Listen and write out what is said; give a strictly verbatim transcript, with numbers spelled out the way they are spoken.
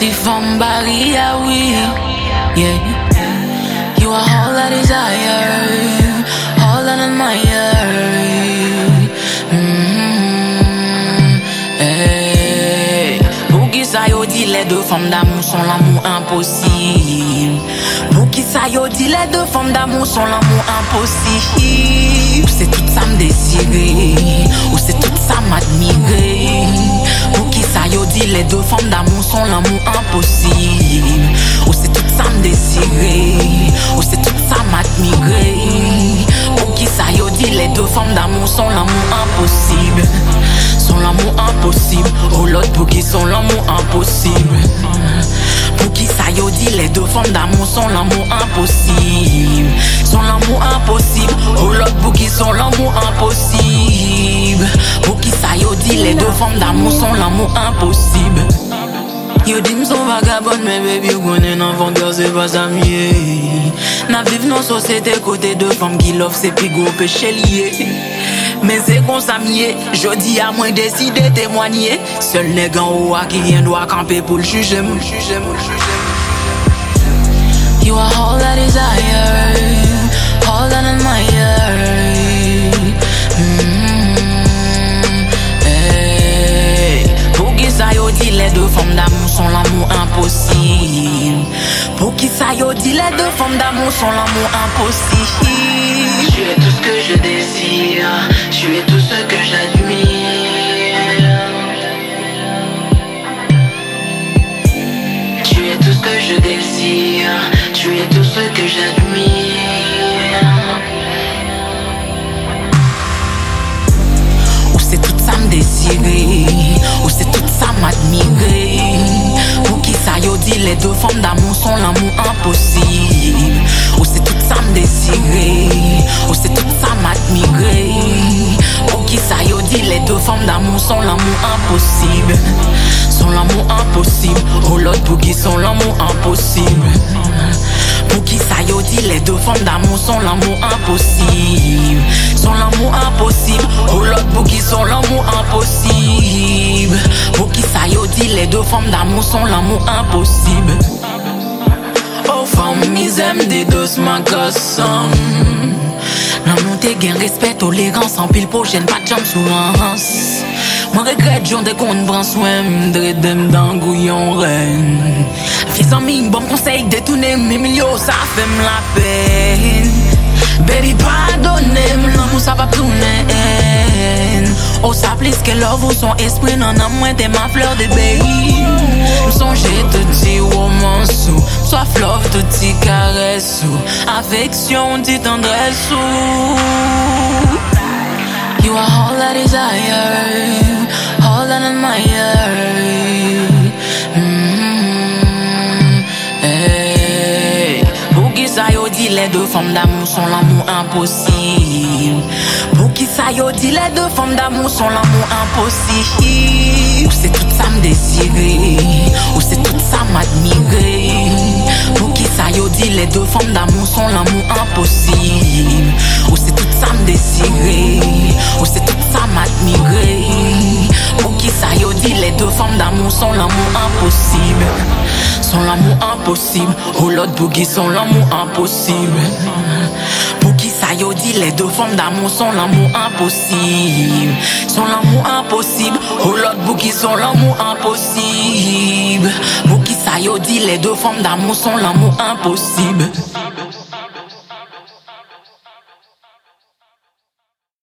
Si from Bali, yeah, we, yeah. You are all I desire, all I admire. Mm-hmm. Hey. Pour qui ça yo dit les deux femmes d'amour sont l'amour impossible. Pour qui ça yo dit les deux femmes d'amour sont l'amour impossible. Ou c'est tout ça me désirer, ou c'est tout ça m'admirer. Pour qui ça yo dit les deux femmes d'amour sont l'amour impossible. Ou c'est tout ça me désirer, ou c'est tout ça m'admirer. Pour qui ça yo dit les deux femmes d'amour sont l'amour impossible. Sont l'amour impossible. Oh l'autre pour qui sont l'amour impossible. Pour qui ça yo dit les deux femmes d'amour sont l'amour impossible. Sont l'amour impossible. Oh l'autre pour qui sont l'amour impossible. Pour qui ça yo dit les deux femmes d'amour sont l'amour impossible. Yo dit m'son vagabond mais baby you connais n'enfant girl c'est pas ça mieux. N'a vive dans société côté de femmes qui l'offre c'est plus gros péché lié. Mais c'est comme ça mieux, je dis à moi décider témoigner. Seul les gars ou à qui vient doit camper pour le juger. You are all I desire, all I admire. Mm-hmm. Hey. Pour qui ça yo dit les deux femmes d'amour sont l'amour impossible. Pour qui ça yo dit les deux femmes d'amour sont l'amour impossible. Tu es tout ce que je désire, tu es tout ce que j'admire. Tu es tout ce que je désire, tu es tout ce que j'admire. Ou c'est tout ça me désirer, ou c'est tout ça m'admirer. Pour qui ça yo dit les deux femmes d'amour sont l'amour impossible. Ou c'est tout ça me désirer, ou c'est tout ça m'admirer. Pour qui ça yo dit les deux femmes d'amour sont l'amour impossible. Sont l'amour impossible. Oh l'autre pour qui sont l'amour impossible. Pour qui ça yo dit les deux femmes d'amour sont l'amour impossible. Sont l'amour impossible. Oh l'autre pour qui sont l'amour impossible. Pour qui ça yo dit les deux femmes d'amour sont l'amour impossible. Oh femme, ils aiment des doses ma gosse. L'amour te gain respect, tolérance, en pile prochaine, pas de jambes sourance. Moi regrette, j'en de qu'on prend soin, de dem dans gouillon reine. Fils en mine, bon conseil, détourner mes millions, ça fait la peine. Baby, pardonnez-moi, l'amour ça va tourner. Oh, ça plus que love ou son esprit, non, non, moi t'es ma fleur de baby. M'songe te dit romance ou soit fleuve te dit caresse ou affection dit tendresse ou. You are all I desire, all I admire. Mm-hmm. Hey. Pour qui ça yo dit les deux femmes d'amour sont l'amour impossible. Pour qui ça yo dit les deux femmes d'amour sont l'amour impossible. Ou c'est tout ça me désirer, ou c'est tout ça m'admirer. Pour qui ça yo dit les deux femmes d'amour sont l'amour impossible. Ou c'est tout ça me désirer, ou c'est tout ça m'admirer. Pour qui ça yo dit les deux femmes d'amour sont l'amour impossible. Sont l'amour impossible. Oh l'autre pour qui sont l'amour impossible. Pour qui ça yo dit les deux femmes d'amour sont l'amour impossible. Sont l'amour impossible. Oh l'autre pour qui sont l'amour impossible. Pour qui ça yo dit les deux femmes d'amour sont l'amour impossible.